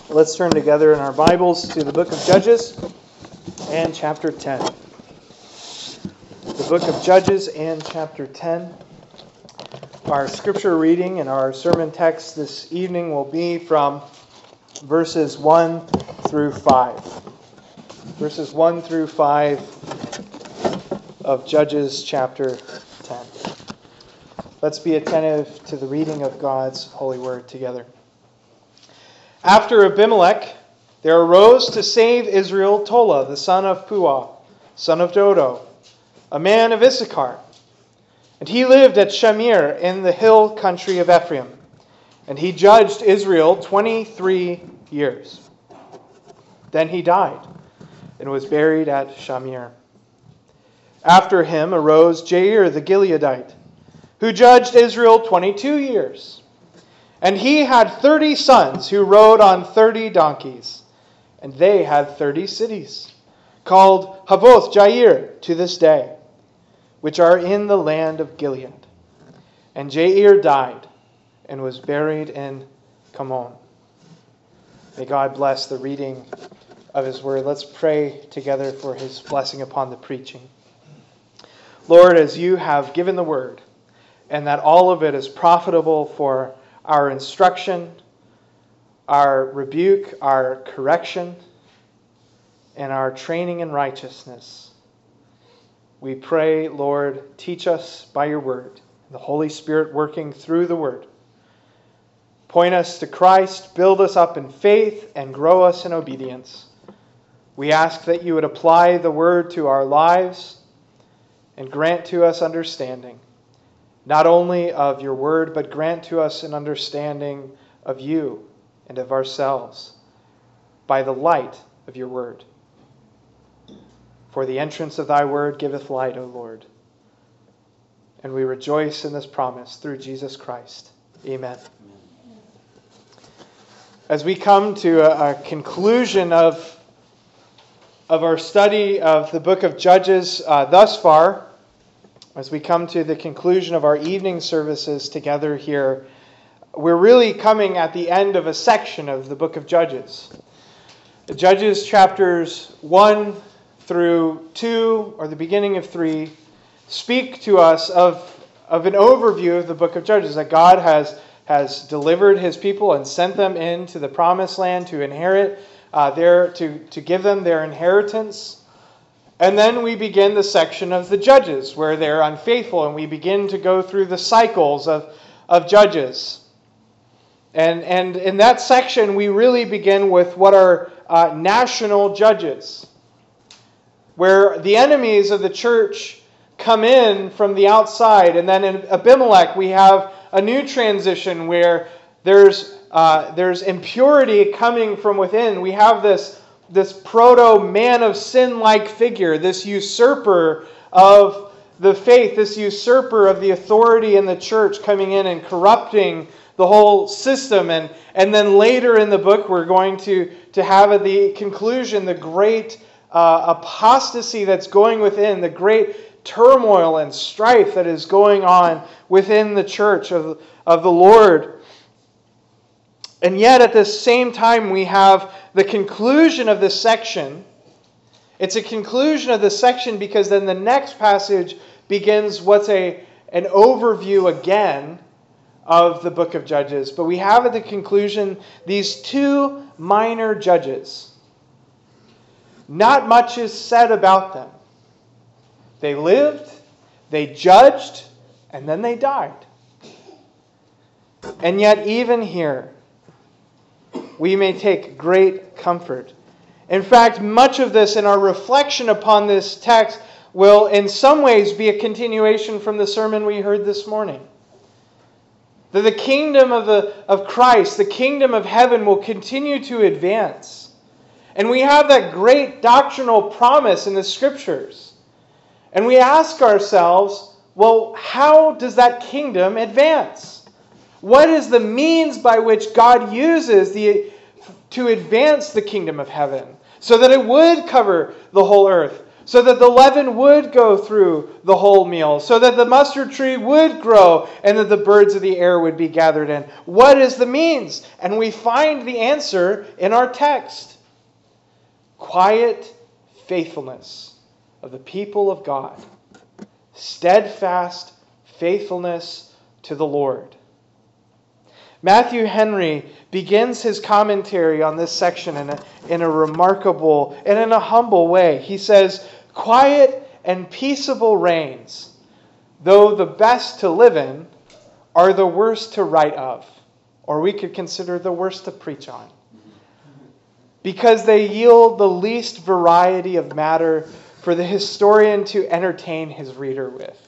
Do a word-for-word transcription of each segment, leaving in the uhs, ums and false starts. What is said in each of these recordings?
Let's turn together in our Bibles to the book of Judges and chapter ten. The book of Judges and chapter ten. Our scripture reading and our sermon text this evening will be from verses one through five. Verses one through five of Judges chapter ten. Let's be attentive to the reading of God's holy word together. After Abimelech, there arose to save Israel Tola, the son of Puah, son of Dodo, a man of Issachar. And he lived at Shamir in the hill country of Ephraim. And he judged Israel twenty-three years. Then he died and was buried at Shamir. After him arose Jair the Gileadite, who judged Israel twenty-two years. And he had thirty sons who rode on thirty donkeys. And they had thirty cities, called Havoth Jair to this day, which are in the land of Gilead. And Jair died and was buried in Kamon. May God bless the reading of His word. Let's pray together for His blessing upon the preaching. Lord, as you have given the word, and that all of it is profitable for our instruction, our rebuke, our correction, and our training in righteousness. We pray, Lord, teach us by your word, the Holy Spirit working through the word. Point us to Christ, build us up in faith, and grow us in obedience. We ask that you would apply the word to our lives and grant to us understanding, not only of your word, but grant to us an understanding of you and of ourselves by the light of your word. For the entrance of thy word giveth light, O Lord. And we rejoice in this promise through Jesus Christ. Amen. As we come to a, a conclusion of, of our study of the book of Judges uh, thus far, as we come to the conclusion of our evening services together here, we're really coming at the end of a section of the book of Judges. Judges chapters one through two, or the beginning of three, speak to us of, of an overview of the book of Judges, that God has, has delivered His people and sent them into the promised land to inherit, uh, their, to, to give them their inheritance. And then we begin the section of the judges, where they're unfaithful, and we begin to go through the cycles of, of judges. And, and in that section, we really begin with what are uh, national judges, where the enemies of the church come in from the outside. And then in Abimelech, we have a new transition where there's, uh, there's impurity coming from within. We have this This proto-man of sin-like figure, this usurper of the faith, this usurper of the authority in the church coming in and corrupting the whole system. And, and then later in the book, we're going to, to have at the conclusion the great uh, apostasy that's going within, the great turmoil and strife that is going on within the church of, of the Lord. And yet at the same time, we have the conclusion of this section. It's a conclusion of this section because then the next passage begins what's a an overview again of the book of Judges. But we have at the conclusion these two minor judges. Not much is said about them. They lived, they judged, and then they died. And yet even here, we may take great comfort. In fact, much of this in our reflection upon this text will in some ways be a continuation from the sermon we heard this morning. That the kingdom of, the, of Christ, the kingdom of heaven, will continue to advance. And we have that great doctrinal promise in the Scriptures. And we ask ourselves, well, how does that kingdom advance? What is the means by which God uses the, to advance the kingdom of heaven so that it would cover the whole earth, so that the leaven would go through the whole meal, so that the mustard tree would grow and that the birds of the air would be gathered in. What is the means? And we find the answer in our text. Quiet faithfulness of the people of God. Steadfast faithfulness to the Lord. Matthew Henry begins his commentary on this section in a, in a remarkable and in a humble way. He says, quiet and peaceable reigns, though the best to live in, are the worst to write of, or we could consider the worst to preach on, because they yield the least variety of matter for the historian to entertain his reader with.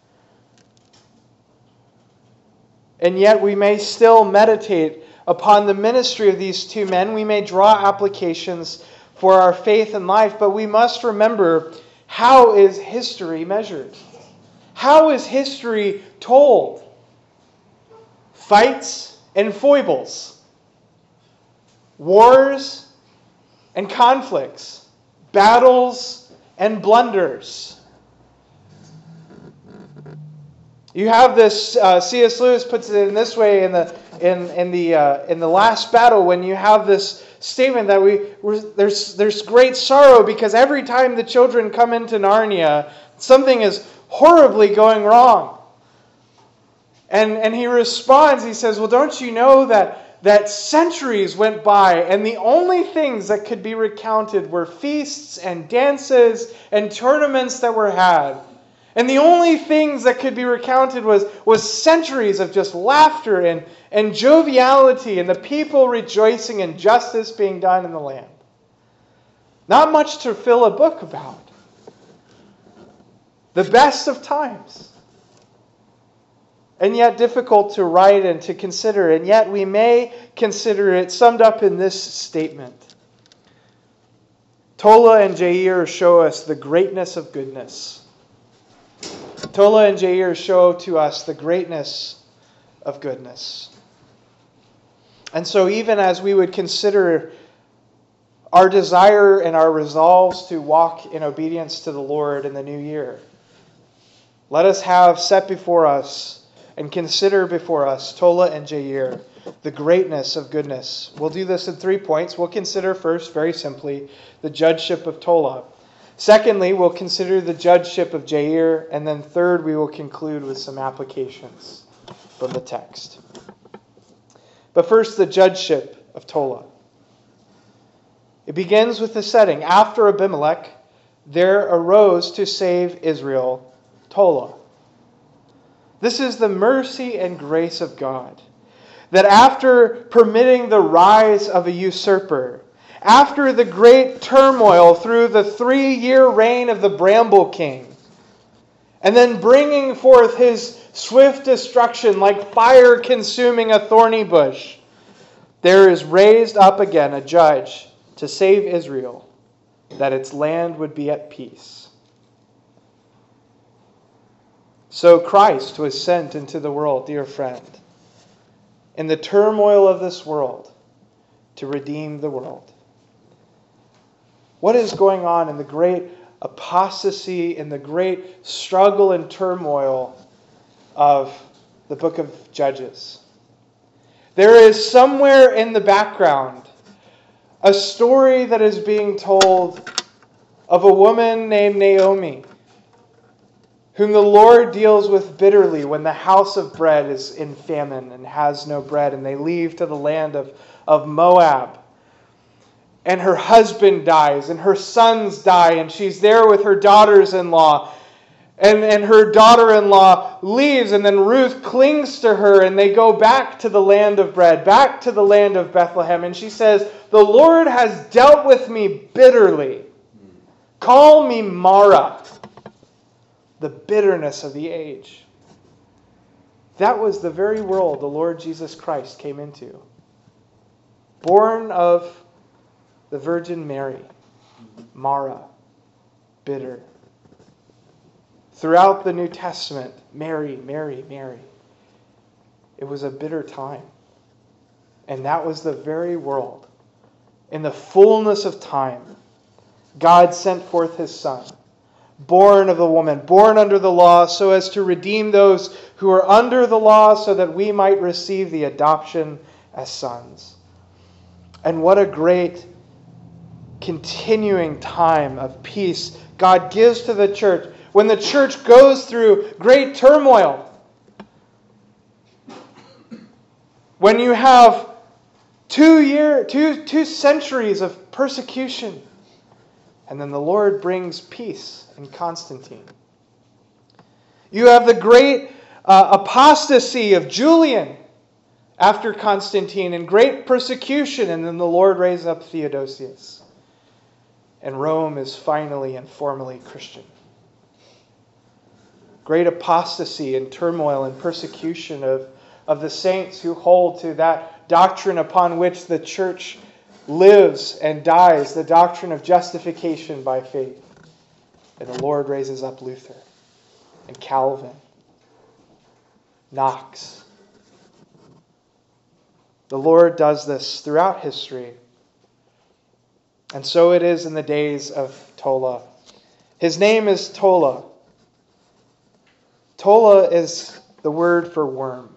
And yet we may still meditate upon the ministry of these two men. We may draw applications for our faith and life, but we must remember, how is history measured? How is history told? Fights and foibles. Wars and conflicts. Battles and blunders. You have this, uh, C S Lewis puts it in this way in the in in the uh, in the last battle, when you have this statement that we we're, there's there's great sorrow because every time the children come into Narnia, something is horribly going wrong. And and he responds, he says, well, don't you know that that centuries went by and the only things that could be recounted were feasts and dances and tournaments that were had. And the only things that could be recounted was, was centuries of just laughter and, and joviality and the people rejoicing and justice being done in the land. Not much to fill a book about. The best of times. And yet difficult to write and to consider. And yet we may consider it summed up in this statement. Tola and Jair show us the greatness of goodness. Tola and Jair show to us the greatness of goodness. And so even as we would consider our desire and our resolves to walk in obedience to the Lord in the new year, let us have set before us and consider before us Tola and Jair, the greatness of goodness. We'll do this in three points. We'll consider first, very simply, the judgeship of Tola. Secondly, we'll consider the judgeship of Jair. And then third, we will conclude with some applications from the text. But first, the judgeship of Tola. It begins with the setting. After Abimelech, there arose to save Israel Tola. This is the mercy and grace of God, that after permitting the rise of a usurper, after the great turmoil through the three-year reign of the Bramble King, and then bringing forth his swift destruction like fire consuming a thorny bush, there is raised up again a judge to save Israel, that its land would be at peace. So Christ was sent into the world, dear friend, in the turmoil of this world, to redeem the world. What is going on in the great apostasy, in the great struggle and turmoil of the book of Judges? There is somewhere in the background a story that is being told of a woman named Naomi, whom the Lord deals with bitterly when the house of bread is in famine and has no bread, and they leave to the land of, of Moab. And her husband dies, and her sons die, and she's there with her daughters-in-law. And, and her daughter-in-law leaves, and then Ruth clings to her, and they go back to the land of bread, back to the land of Bethlehem. And she says, the Lord has dealt with me bitterly. Call me Mara. The bitterness of the age. That was the very world the Lord Jesus Christ came into. Born of the Virgin Mary. Mara. Bitter. Throughout the New Testament, Mary, Mary, Mary. It was a bitter time. And that was the very world. In the fullness of time, God sent forth His Son born of the woman, born under the law, so as to redeem those who are under the law, so that we might receive the adoption as sons. And what a great continuing time of peace God gives to the church when the church goes through great turmoil. When you have two year, two, two centuries of persecution, and then the Lord brings peace in Constantine. You have the great uh, apostasy of Julian after Constantine and great persecution, and then the Lord raises up Theodosius. And Rome is finally and formally Christian. Great apostasy and turmoil and persecution of, of the saints who hold to that doctrine upon which the church lives and dies, the doctrine of justification by faith. And the Lord raises up Luther and Calvin, Knox. The Lord does this throughout history. And so it is in the days of Tola. His name is Tola. Tola is the word for worm.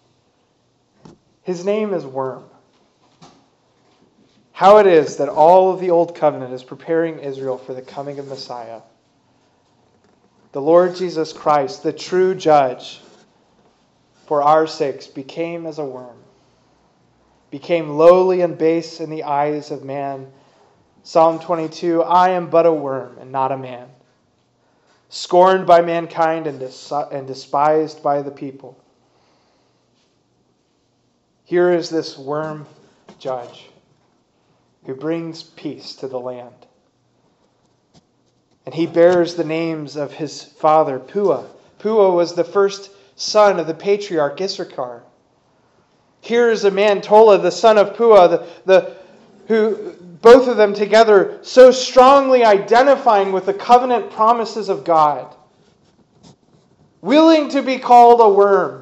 His name is Worm. How it is that all of the Old Covenant is preparing Israel for the coming of Messiah. The Lord Jesus Christ, the true judge, for our sakes, became as a worm, became lowly and base in the eyes of man. Psalm twenty-two, I am but a worm and not a man, scorned by mankind and, dis- and despised by the people. Here is this worm judge who brings peace to the land. And he bears the names of his father, Pua. Pua was the first son of the patriarch Issachar. Here is a man, Tola, the son of Pua, the, the, who both of them together so strongly identifying with the covenant promises of God, willing to be called a worm,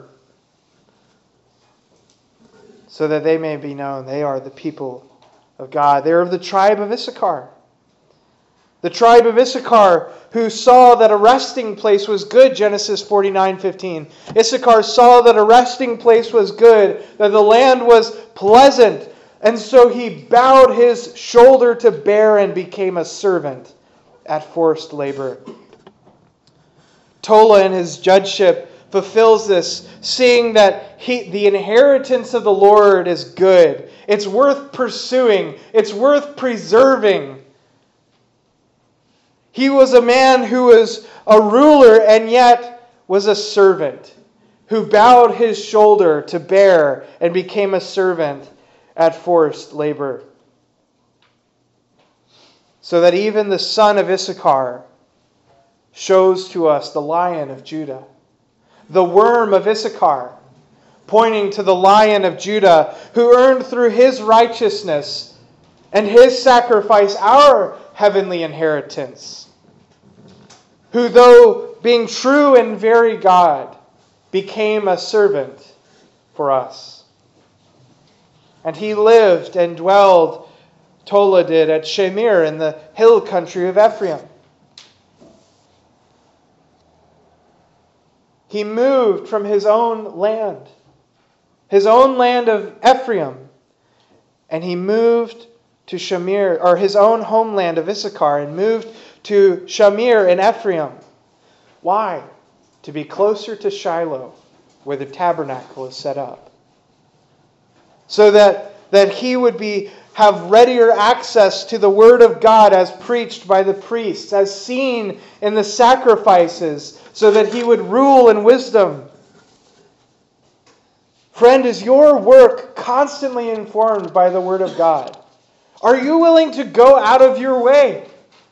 so that they may be known they are the people of God. They are of the tribe of Issachar. The tribe of Issachar, who saw that a resting place was good, Genesis forty-nine fifteen. Issachar saw that a resting place was good, that the land was pleasant, and so he bowed his shoulder to bear and became a servant at forced labor. Tola in his judgeship fulfills this, seeing that he, the inheritance of the Lord is good. It's worth pursuing. It's worth preserving. He was a man who was a ruler and yet was a servant, who bowed his shoulder to bear and became a servant at forced labor. So that even the son of Issachar shows to us the Lion of Judah, the worm of Issachar, pointing to the Lion of Judah, who earned through his righteousness and his sacrifice our heavenly inheritance, who, though being true and very God, became a servant for us. And he lived and dwelled, Tola did, at Shamir in the hill country of Ephraim. He moved from his own land, his own land of Ephraim, and he moved to Shamir, or his own homeland of Issachar, and moved to Shamir in Ephraim. Why? To be closer to Shiloh, where the tabernacle is set up. So that, that he would be have readier access to the Word of God as preached by the priests, as seen in the sacrifices, so that he would rule in wisdom. Friend, is your work constantly informed by the Word of God? Are you willing to go out of your way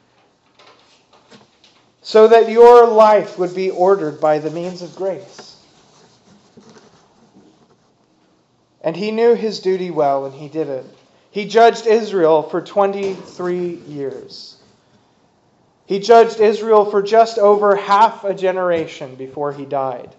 so that your life would be ordered by the means of grace? And he knew his duty well, and he did it. He judged Israel for twenty-three years. He judged Israel for just over half a generation before he died.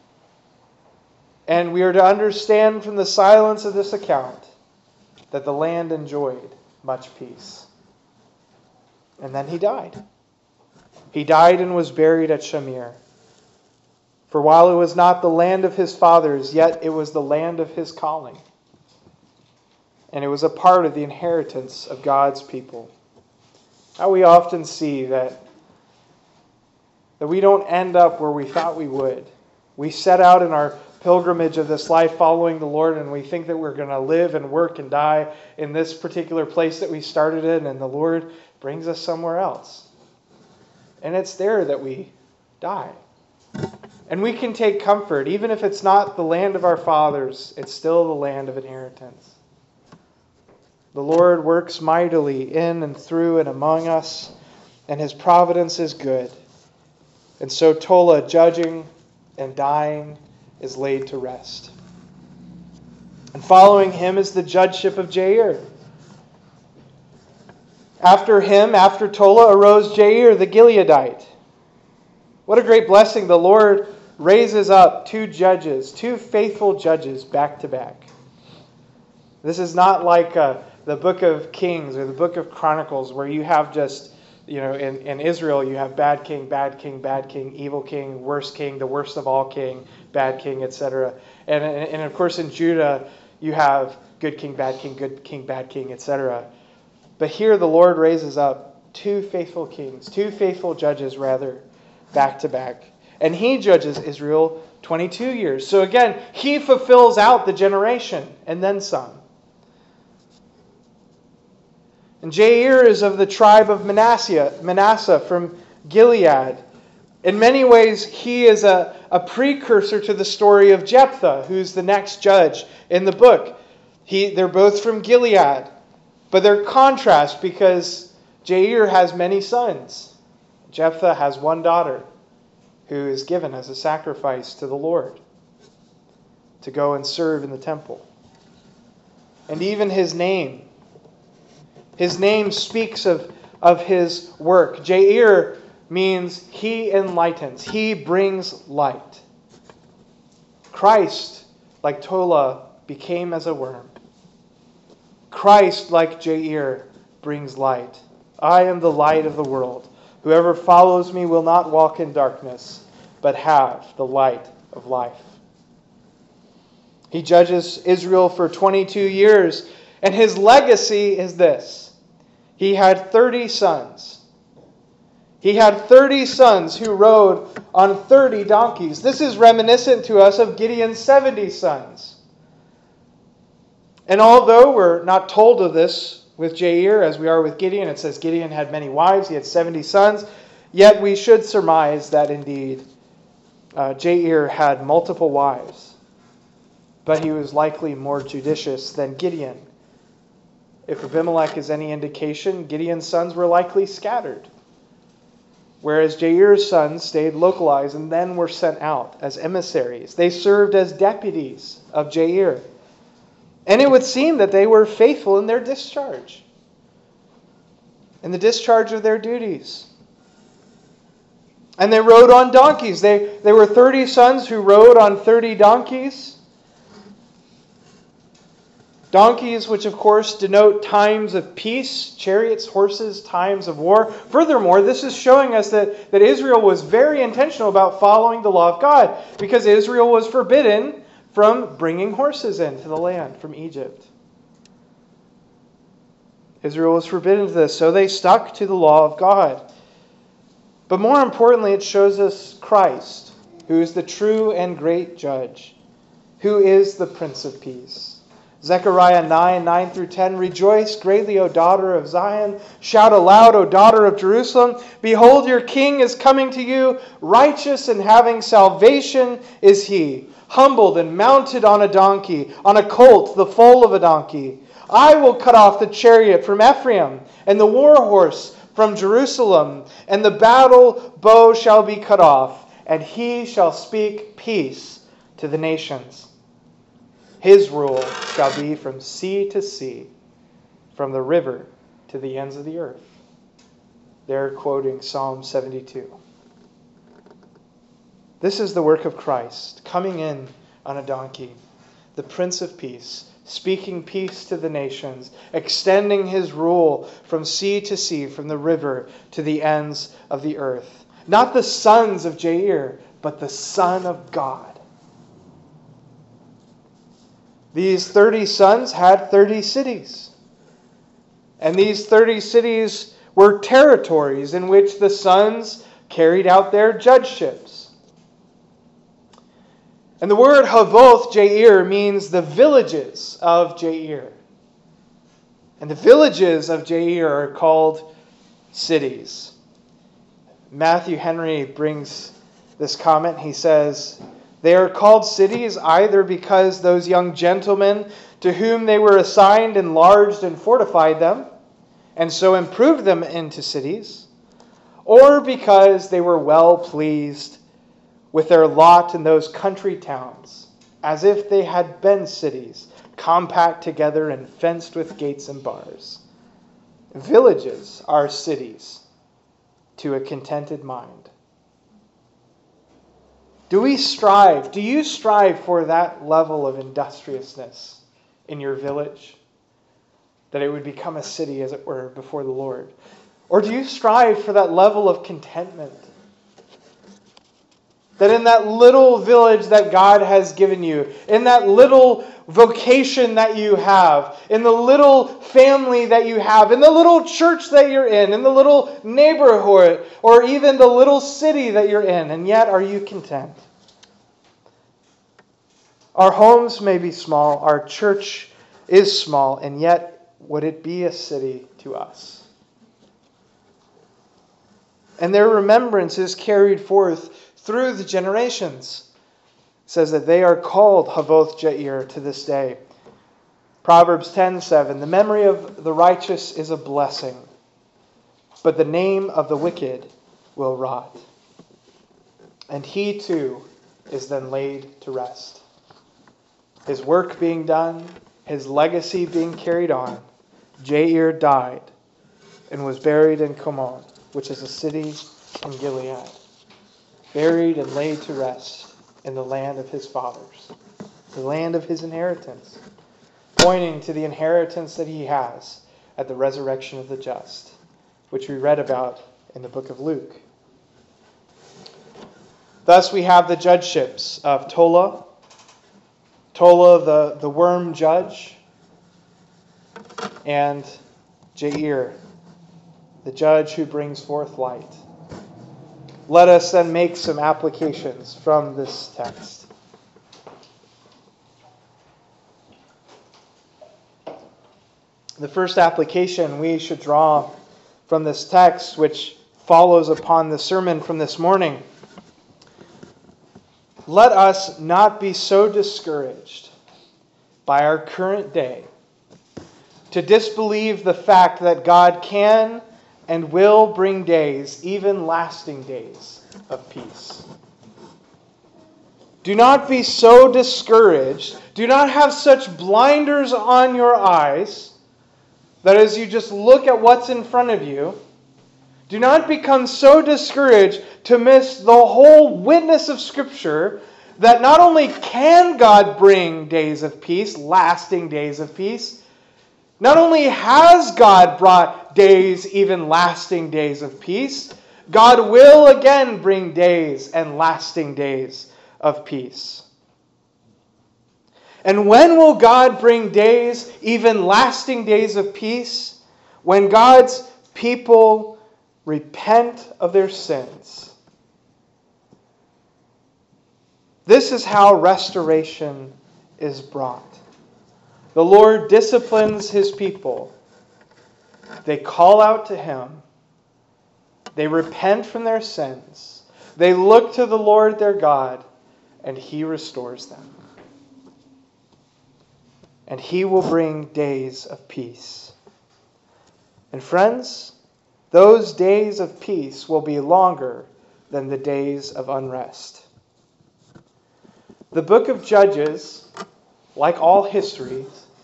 And we are to understand from the silence of this account that the land enjoyed much peace. And then he died. He died and was buried at Shamir. For while it was not the land of his fathers, yet it was the land of his calling. And it was a part of the inheritance of God's people. How we often see that, that we don't end up where we thought we would. We set out in our pilgrimage of this life following the Lord, and we think that we're going to live and work and die in this particular place that we started in, and the Lord brings us somewhere else. And it's there that we die. And we can take comfort, even if it's not the land of our fathers, it's still the land of inheritance. The Lord works mightily in and through and among us, and his providence is good. And so Tola, judging and dying, is laid to rest. And following him is the judgeship of Jair. After him, after Tola, arose Jair the Gileadite. What a great blessing. The Lord raises up two judges, two faithful judges back to back. This is not like uh, the book of Kings or the book of Chronicles where you have just, you know, in, in Israel you have bad king, bad king, bad king, evil king, worst king, the worst of all king, bad king, et cetera. And, and, and of course in Judah you have good king, bad king, good king, bad king, et cetera. But here the Lord raises up two faithful kings, two faithful judges rather, back to back. And he judges Israel twenty-two years. So again, he fulfills out the generation and then some. And Jair is of the tribe of Manasseh, Manasseh from Gilead. In many ways, he is a, a precursor to the story of Jephthah, who's the next judge in the book. He, they're both from Gilead. But they're contrast because Jair has many sons. Jephthah has one daughter who is given as a sacrifice to the Lord to go and serve in the temple. And even his name, his name speaks of, of his work. Jair means he enlightens, he brings light. Christ, like Tola, became as a worm. Christ, like Jair, brings light. I am the light of the world. Whoever follows me will not walk in darkness, but have the light of life. He judges Israel for twenty-two years, and his legacy is this. He had thirty sons. He had thirty sons who rode on thirty donkeys. This is reminiscent to us of Gideon's seventy sons. And although we're not told of this with Jair as we are with Gideon, it says Gideon had many wives, he had seventy sons, yet we should surmise that indeed uh, Jair had multiple wives. But he was likely more judicious than Gideon. If Abimelech is any indication, Gideon's sons were likely scattered, whereas Jair's sons stayed localized and then were sent out as emissaries. They served as deputies of Jair. And it would seem that they were faithful in their discharge, in the discharge of their duties. And they rode on donkeys. They, they were thirty sons who rode on thirty donkeys. Donkeys, which of course denote times of peace, chariots, horses, times of war. Furthermore, this is showing us that, that Israel was very intentional about following the law of God, because Israel was forbidden from bringing horses into the land from Egypt. Israel was forbidden to this, so they stuck to the law of God. But more importantly, it shows us Christ, who is the true and great judge, who is the Prince of Peace. Zechariah nine, nine through ten, Rejoice greatly, O daughter of Zion. Shout aloud, O daughter of Jerusalem. Behold, your king is coming to you. Righteous and having salvation is he. Humbled and mounted on a donkey, on a colt, the foal of a donkey. I will cut off the chariot from Ephraim, and the war horse from Jerusalem. And the battle bow shall be cut off, and he shall speak peace to the nations. His rule shall be from sea to sea, from the river to the ends of the earth. They're quoting Psalm seventy-two. This is the work of Christ, coming in on a donkey, the Prince of Peace, speaking peace to the nations, extending his rule from sea to sea, from the river to the ends of the earth. Not the sons of Jair, but the Son of God. These thirty sons had thirty cities. And these thirty cities were territories in which the sons carried out their judgeships. And the word Havoth Jair means the villages of Jair. And the villages of Jair are called cities. Matthew Henry brings this comment. He says, they are called cities either because those young gentlemen to whom they were assigned enlarged and fortified them, and so improved them into cities, or because they were well pleased with their lot in those country towns, as if they had been cities, compact together and fenced with gates and bars. Villages are cities to a contented mind. Do we strive, do you strive for that level of industriousness in your village? That it would become a city, as it were, before the Lord? Or do you strive for that level of contentment? That in that little village that God has given you, in that little vocation that you have, in the little family that you have, in the little church that you're in, in the little neighborhood, or even the little city that you're in, and yet are you content? Our homes may be small, our church is small, and yet would it be a city to us? And their remembrance is carried forth through the generations. It says that they are called Havoth Jair to this day. Proverbs ten seven, the memory of the righteous is a blessing, but the name of the wicked will rot. And he too is then laid to rest. His work being done, his legacy being carried on, Jair died and was buried in Comon, which is a city in Gilead. Buried and laid to rest in the land of his fathers, the land of his inheritance, pointing to the inheritance that he has at the resurrection of the just, which we read about in the book of Luke. Thus we have the judgeships of Tola, Tola the, the worm judge, and Jair, the judge who brings forth light. Let us then make some applications from this text. The first application we should draw from this text, which follows upon the sermon from this morning. Let us not be so discouraged by our current day to disbelieve the fact that God can and will bring days, even lasting days, of peace. Do not be so discouraged. Do not have such blinders on your eyes that as you just look at what's in front of you, do not become so discouraged to miss the whole witness of Scripture that not only can God bring days of peace, lasting days of peace, not only has God brought days, even lasting days of peace, God will again bring days and lasting days of peace. And when will God bring days, even lasting days of peace? When God's people repent of their sins. This is how restoration is brought. The Lord disciplines his people. They call out to him. They repent from their sins. They look to the Lord their God, and he restores them. And he will bring days of peace. And friends, those days of peace will be longer than the days of unrest. The book of Judges, like all histories,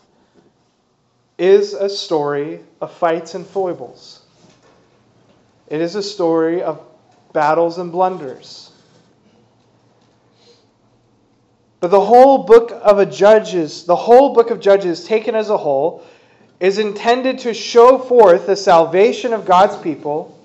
is a story of fights and foibles. It is a story of battles and blunders. But the whole book of a Judges, the whole book of Judges taken as a whole, is intended to show forth the salvation of God's people,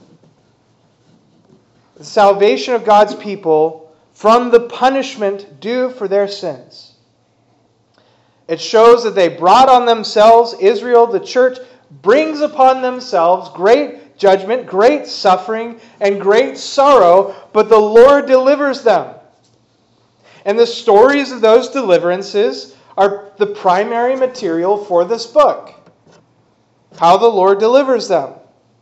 the salvation of God's people from the punishment due for their sins. It shows that they brought on themselves, Israel, the church, brings upon themselves great judgment, great suffering, and great sorrow, but the Lord delivers them. And the stories of those deliverances are the primary material for this book. How the Lord delivers them.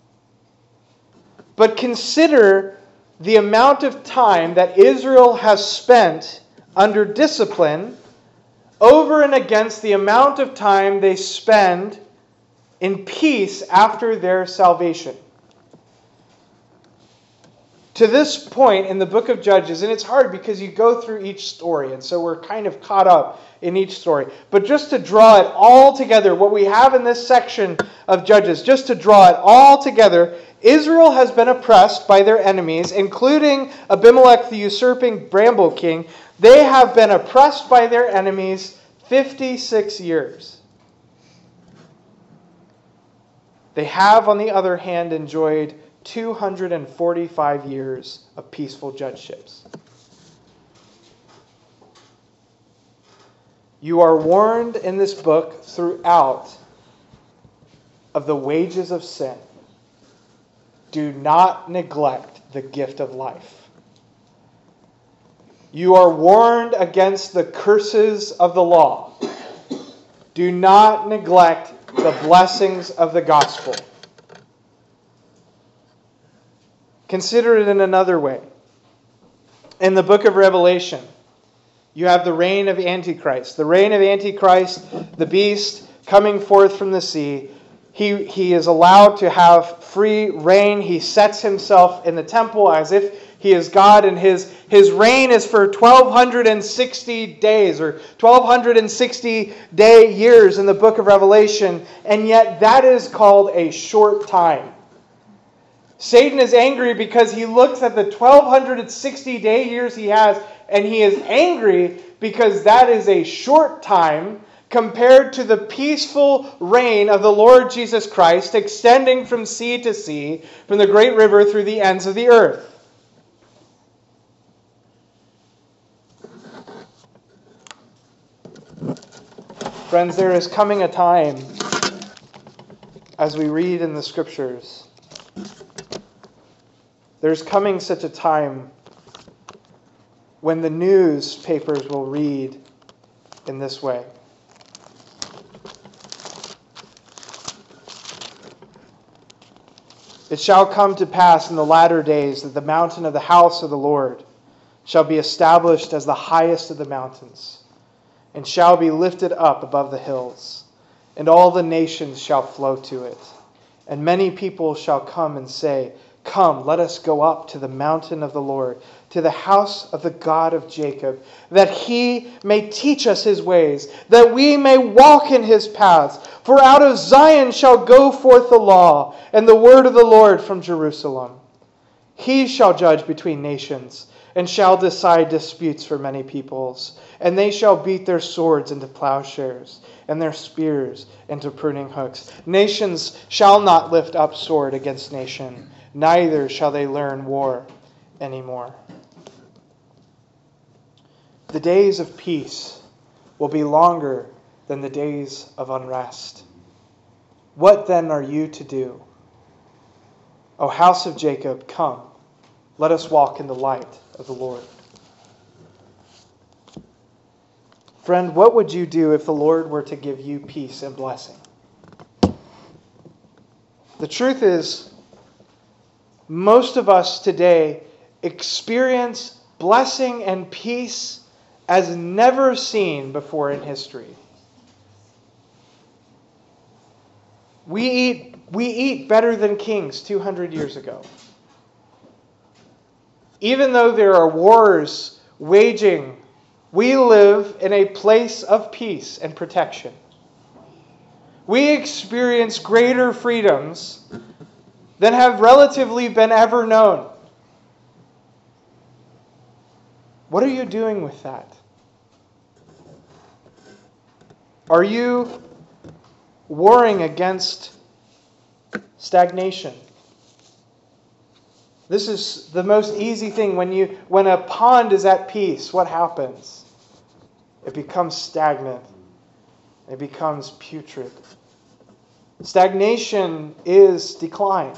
But consider the amount of time that Israel has spent under discipline over and against the amount of time they spend in peace after their salvation. To this point in the book of Judges, and it's hard because you go through each story, and so we're kind of caught up in each story. But just to draw it all together, what we have in this section of Judges, just to draw it all together, Israel has been oppressed by their enemies, including Abimelech the usurping Bramble King. They have been oppressed by their enemies fifty-six years. They have, on the other hand, enjoyed two hundred forty-five years of peaceful judgeships. You are warned in this book throughout of the wages of sin. Do not neglect the gift of life. You are warned against the curses of the law. Do not neglect the blessings of the gospel. Consider it in another way. In the book of Revelation, you have the reign of Antichrist. The reign of Antichrist, the beast coming forth from the sea. He, he is allowed to have free reign. He sets himself in the temple as if he is God, and his, his reign is for twelve sixty days, or twelve sixty day years in the book of Revelation, and yet that is called a short time. Satan is angry because he looks at the twelve sixty day years he has, and he is angry because that is a short time compared to the peaceful reign of the Lord Jesus Christ extending from sea to sea, from the great river through the ends of the earth. Friends, there is coming a time, as we read in the Scriptures, there's coming such a time when the newspapers will read in this way. It shall come to pass in the latter days that the mountain of the house of the Lord shall be established as the highest of the mountains, and shall be lifted up above the hills, and all the nations shall flow to it. And many people shall come and say, Come, let us go up to the mountain of the Lord, to the house of the God of Jacob, that he may teach us his ways, that we may walk in his paths. For out of Zion shall go forth the law, and the word of the Lord from Jerusalem. He shall judge between nations, and shall decide disputes for many peoples. And they shall beat their swords into plowshares, and their spears into pruning hooks. Nations shall not lift up sword against nation, neither shall they learn war anymore. The days of peace will be longer than the days of unrest. What then are you to do? O house of Jacob, come, let us walk in the light of the Lord. Friend, what would you do if the Lord were to give you peace and blessing? The truth is, most of us today experience blessing and peace as never seen before in history. We eat, we eat better than kings two hundred years ago. Even though there are wars waging, we live in a place of peace and protection. We experience greater freedoms than have relatively been ever known. What are you doing with that? Are you warring against stagnation? This is the most easy thing. When you when a pond is at peace, what happens? It becomes stagnant. It becomes putrid. Stagnation is decline.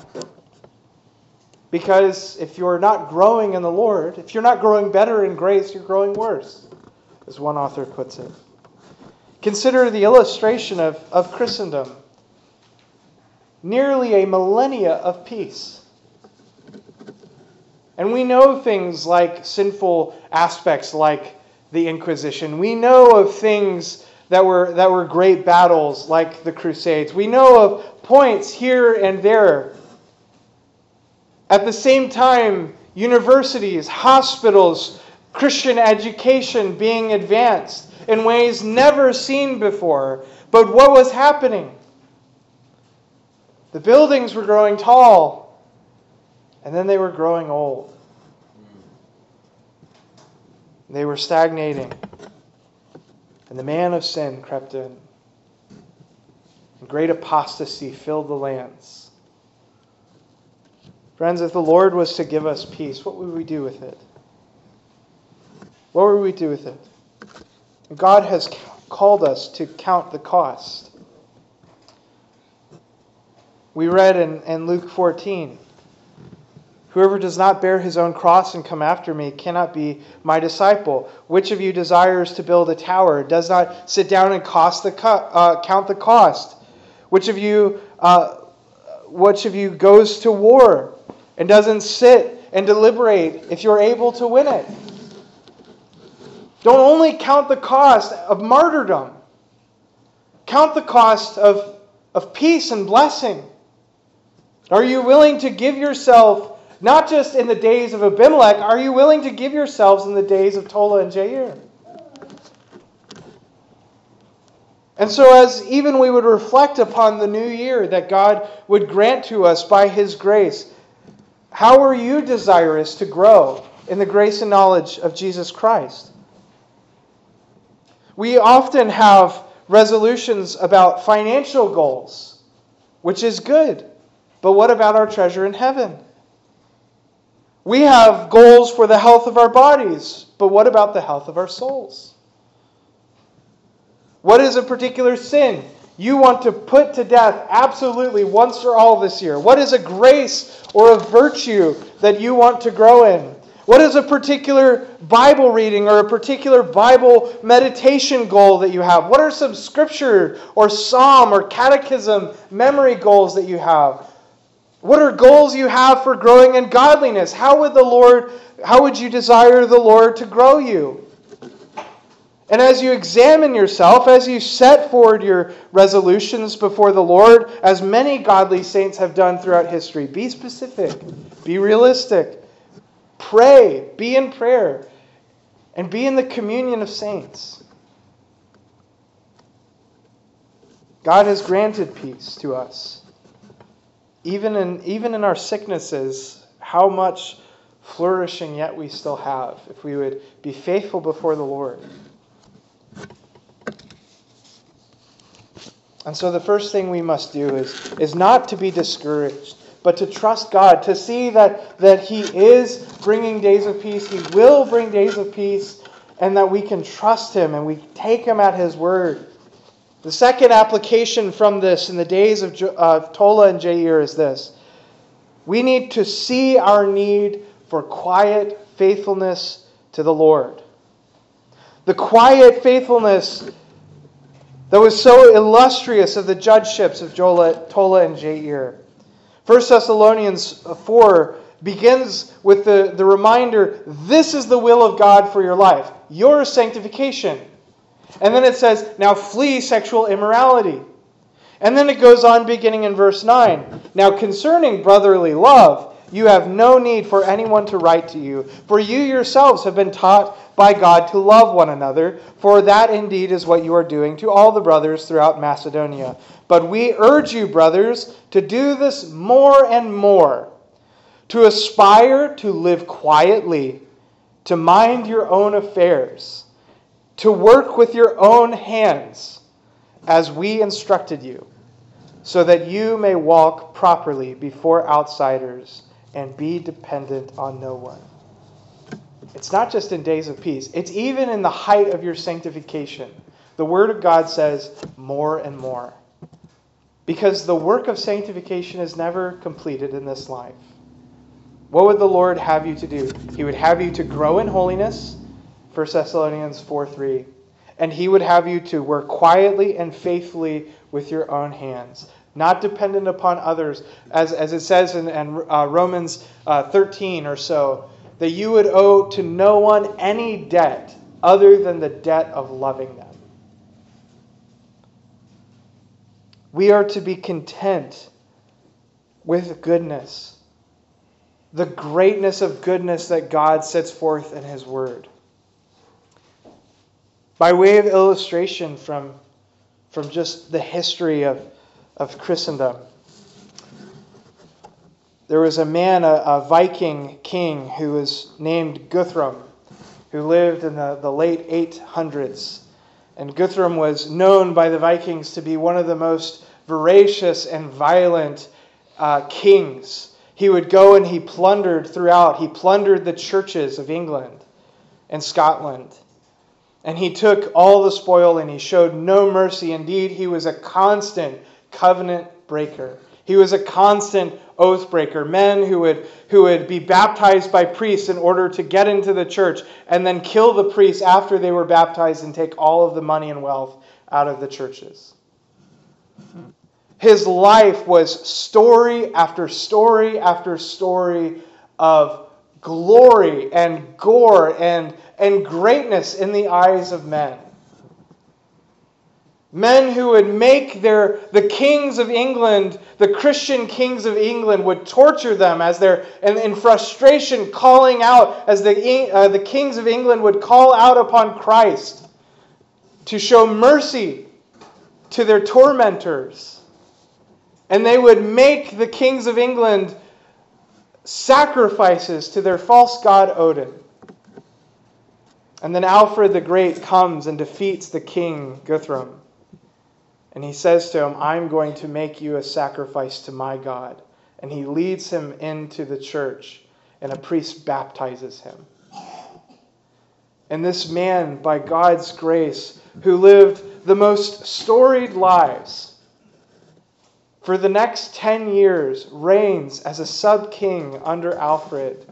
Because if you're not growing in the Lord, if you're not growing better in grace, you're growing worse, as one author puts it. Consider the illustration of, of Christendom. Nearly a millennia of peace. And we know things like sinful aspects like the Inquisition. We know of things that were that were great battles like the Crusades. We know of points here and there. At the same time, universities, hospitals, Christian education being advanced in ways never seen before. But what was happening? The buildings were growing tall, and then they were growing old. They were stagnating. And the man of sin crept in. And great apostasy filled the lands. Friends, if the Lord was to give us peace, what would we do with it? What would we do with it? God has called us to count the cost. We read in, in Luke fourteen, whoever does not bear his own cross and come after me cannot be my disciple. Which of you desires to build a tower, does not sit down and cost the co- uh, count the cost? Which of you, uh, which of you goes to war and doesn't sit and deliberate if you're able to win it? Don't only count the cost of martyrdom. Count the cost of, of peace and blessing. Are you willing to give yourself, not just in the days of Abimelech, are you willing to give yourselves in the days of Tola and Jair? And so as even we would reflect upon the new year that God would grant to us by His grace, how are you desirous to grow in the grace and knowledge of Jesus Christ? We often have resolutions about financial goals, which is good. But what about our treasure in heaven? We have goals for the health of our bodies, but what about the health of our souls? What is a particular sin you want to put to death absolutely once for all this year? What is a grace or a virtue that you want to grow in? What is a particular Bible reading or a particular Bible meditation goal that you have? What are some scripture or psalm or catechism memory goals that you have? What are goals you have for growing in godliness? How would the Lord, how would you desire the Lord to grow you? And as you examine yourself, as you set forward your resolutions before the Lord, as many godly saints have done throughout history, be specific, be realistic, pray, be in prayer, and be in the communion of saints. God has granted peace to us. Even in, even in our sicknesses, how much flourishing yet we still have if we would be faithful before the Lord. And so the first thing we must do is, is not to be discouraged, but to trust God, to see that, that He is bringing days of peace, He will bring days of peace, and that we can trust Him and we take Him at His word. The second application from this in the days of uh, Tola and Jair is this. We need to see our need for quiet faithfulness to the Lord. The quiet faithfulness that was so illustrious of the judgeships of Tola and Jair. First Thessalonians four begins with the, the reminder, this is the will of God for your life, your sanctification. And then it says, now flee sexual immorality. And then it goes on beginning in verse nine. Now concerning brotherly love, you have no need for anyone to write to you, for you yourselves have been taught by God to love one another, for that indeed is what you are doing to all the brothers throughout Macedonia. But we urge you, brothers, to do this more and more, to aspire to live quietly, to mind your own affairs, to work with your own hands, as we instructed you, so that you may walk properly before outsiders and be dependent on no one. It's not just in days of peace. It's even in the height of your sanctification. The Word of God says more and more. Because the work of sanctification is never completed in this life. What would the Lord have you to do? He would have you to grow in holiness, First Thessalonians four three. And He would have you to work quietly and faithfully with your own hands, not dependent upon others, as, as it says in, in uh, Romans uh, thirteen or so, that you would owe to no one any debt other than the debt of loving them. We are to be content with goodness, the greatness of goodness that God sets forth in His Word. By way of illustration from, from just the history of, of Christendom, there was a man, a, a Viking king, who was named Guthrum, who lived in the, the late eight hundreds. And Guthrum was known by the Vikings to be one of the most voracious and violent uh, kings. He would go and he plundered throughout. He plundered the churches of England and Scotland. And he took all the spoil and he showed no mercy. Indeed, he was a constant covenant breaker. He was a constant oath breaker. Men who would, who would be baptized by priests in order to get into the church and then kill the priests after they were baptized and take all of the money and wealth out of the churches. His life was story after story after story of glory and gore and, and greatness in the eyes of men. Men who would make their, the kings of England, the Christian kings of England, would torture them as they're in, in frustration calling out, as the, uh, the kings of England would call out upon Christ to show mercy to their tormentors. And they would make the kings of England sacrifices to their false god Odin. And then Alfred the Great comes and defeats the king Guthrum. And he says to him, I'm going to make you a sacrifice to my God. And he leads him into the church, and a priest baptizes him. And this man, by God's grace, who lived the most storied lives, for the next ten years reigns as a sub-king under Alfred,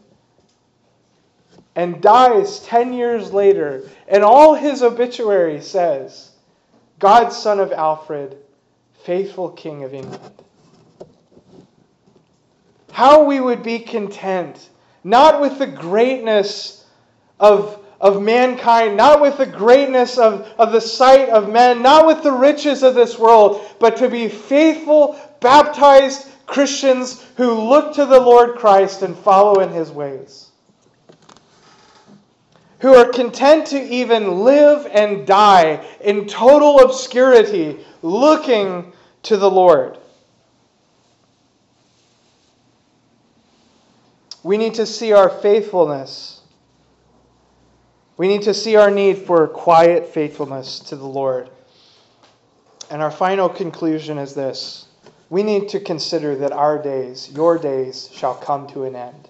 and dies ten years later, and all his obituary says, God's son of Alfred, faithful king of England. How we would be content, not with the greatness of, of mankind, not with the greatness of, of the sight of men, not with the riches of this world, but to be faithful, baptized Christians who look to the Lord Christ and follow in His ways. Who are content to even live and die in total obscurity, looking to the Lord. We need to see our faithfulness. We need to see our need for quiet faithfulness to the Lord. And our final conclusion is this. We need to consider that our days, your days, shall come to an end.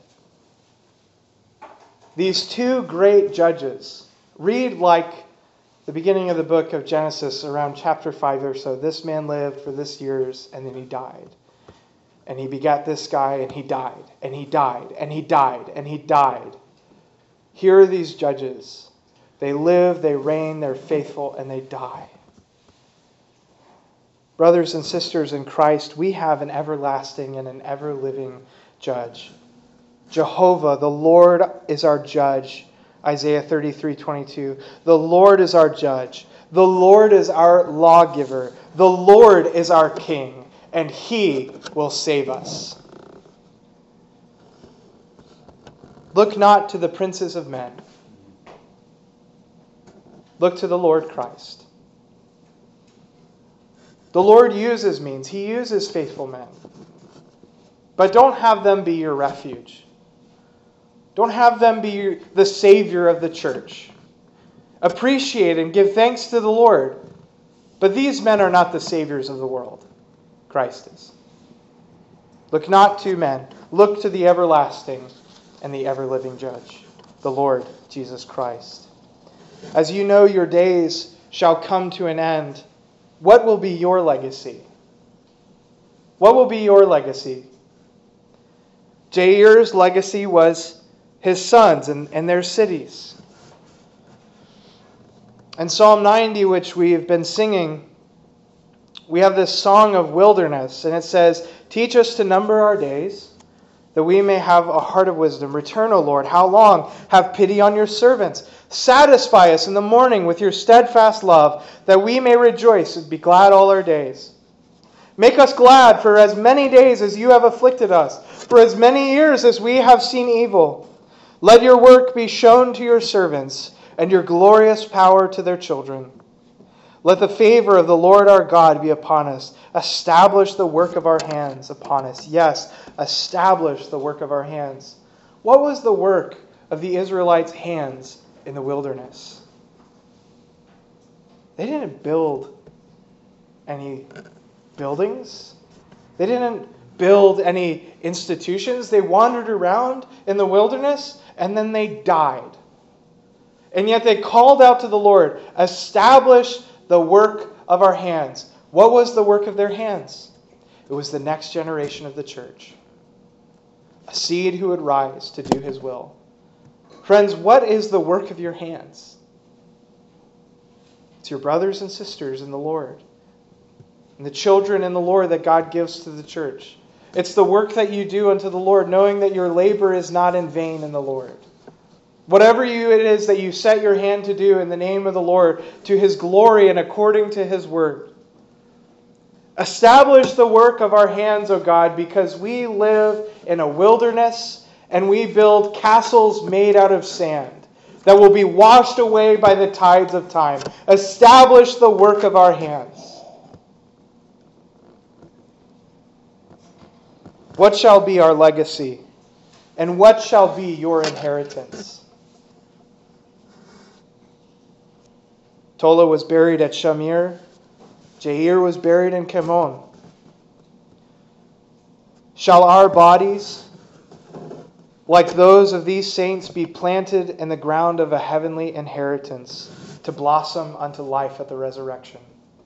These two great judges read like the beginning of the book of Genesis, around chapter five or so. This man lived for this years, and then he died. And he begat this guy, and he died, and he died, and he died, and he died. Here are these judges. They live, they reign, they're faithful, and they die. Brothers and sisters in Christ, we have an everlasting and an ever-living judge. Jehovah, the Lord, is our judge. Isaiah thirty-three twenty-two. The Lord is our judge. The Lord is our lawgiver. The Lord is our king, and He will save us. Look not to the princes of men. Look to the Lord Christ. The Lord uses means. He uses faithful men. But don't have them be your refuge. Don't have them be the Savior of the church. Appreciate and give thanks to the Lord But these men are not the saviors of the world. Christ is. Look not to men. Look to the everlasting and the ever-living judge, the Lord Jesus Christ. As you know your days shall come to an end, what will be your legacy? What will be your legacy? Jair's legacy was his sons and, and their cities. In Psalm ninety, which we have been singing, we have this song of wilderness, and it says, "Teach us to number our days, that we may have a heart of wisdom. Return, O Lord, how long? Have pity on your servants. Satisfy us in the morning with your steadfast love, that we may rejoice and be glad all our days. Make us glad for as many days as you have afflicted us, for as many years as we have seen evil. Let your work be shown to your servants, and your glorious power to their children. Let the favor of the Lord our God be upon us. Establish the work of our hands upon us." Yes, establish the work of our hands. What was the work of the Israelites' hands in the wilderness? They didn't build any buildings. They didn't build any institutions. They wandered around in the wilderness and then they died. And yet they called out to the Lord, "Establish the work of our hands." What was the work of their hands? It was the next generation of the church. A seed who would rise to do his will. Friends, what is the work of your hands? It's your brothers and sisters in the Lord, and the children in the Lord that God gives to the church. It's the work that you do unto the Lord, knowing that your labor is not in vain in the Lord. Whatever you, it is that you set your hand to do in the name of the Lord, to his glory and according to his word. Establish the work of our hands, O God, because we live in a wilderness and we build castles made out of sand that will be washed away by the tides of time. Establish the work of our hands. What shall be our legacy? And what shall be your inheritance? Tola was buried at Shamir. Jair was buried in Kemon. Shall our bodies, like those of these saints, be planted in the ground of a heavenly inheritance, to blossom unto life at the resurrection?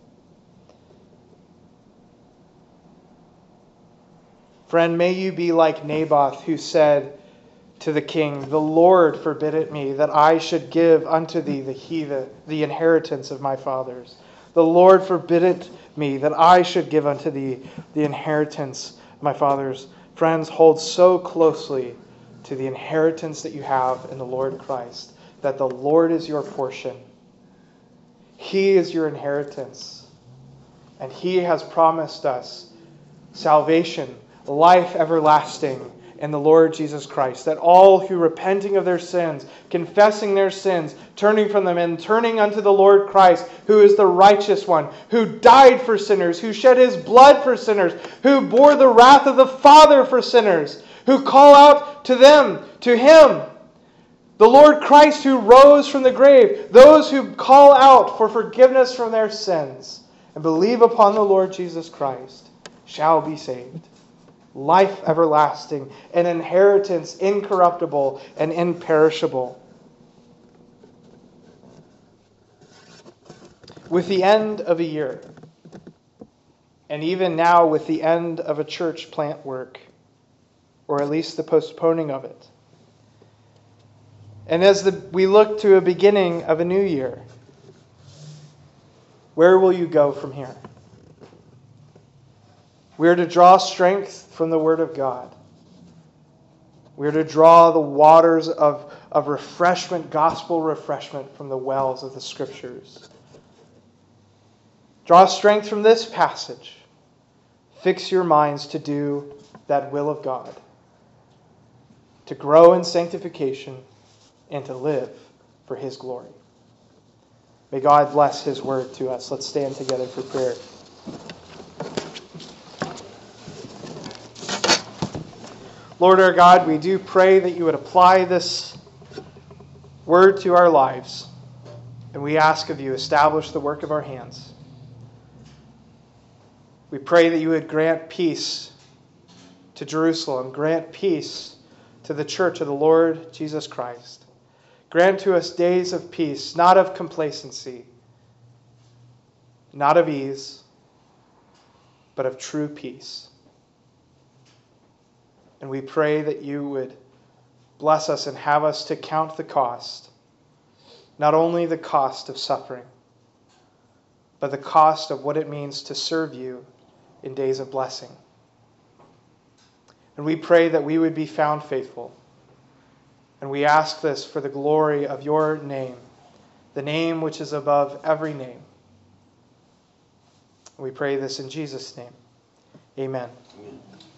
Friend, may you be like Naboth, who said to the king, "The Lord forbid it me, that I should give unto thee the heathen, the inheritance of my fathers. The Lord forbid it me, that I should give unto thee the inheritance of my fathers." Friends, hold so closely to the inheritance that you have in the Lord Christ, that the Lord is your portion. He is your inheritance. And He has promised us salvation, life everlasting in the Lord Jesus Christ, that all who, repenting of their sins, confessing their sins, turning from them and turning unto the Lord Christ, who is the righteous one, who died for sinners, who shed his blood for sinners, who bore the wrath of the Father for sinners, who call out to them, to Him, the Lord Christ who rose from the grave, those who call out for forgiveness from their sins and believe upon the Lord Jesus Christ shall be saved. Life everlasting, an inheritance incorruptible and imperishable. With the end of a year, and even now with the end of a church plant work, or at least the postponing of it, and as the, we look to a beginning of a new year, where will you go from here? We are to draw strength from the Word of God. We are to draw the waters of, of refreshment, gospel refreshment, from the wells of the Scriptures. Draw strength from this passage. Fix your minds to do that will of God, to grow in sanctification, and to live for His glory. May God bless His word to us. Let's stand together for prayer. Lord our God, we do pray that you would apply this word to our lives. And we ask of you, establish the work of our hands. We pray that you would grant peace to Jerusalem, grant peace to the church of the Lord Jesus Christ. Grant to us days of peace, not of complacency, not of ease, but of true peace. And we pray that you would bless us and have us to count the cost, not only the cost of suffering, but the cost of what it means to serve you in days of blessing. And we pray that we would be found faithful. And we ask this for the glory of your name, the name which is above every name. We pray this in Jesus' name. Amen. Amen.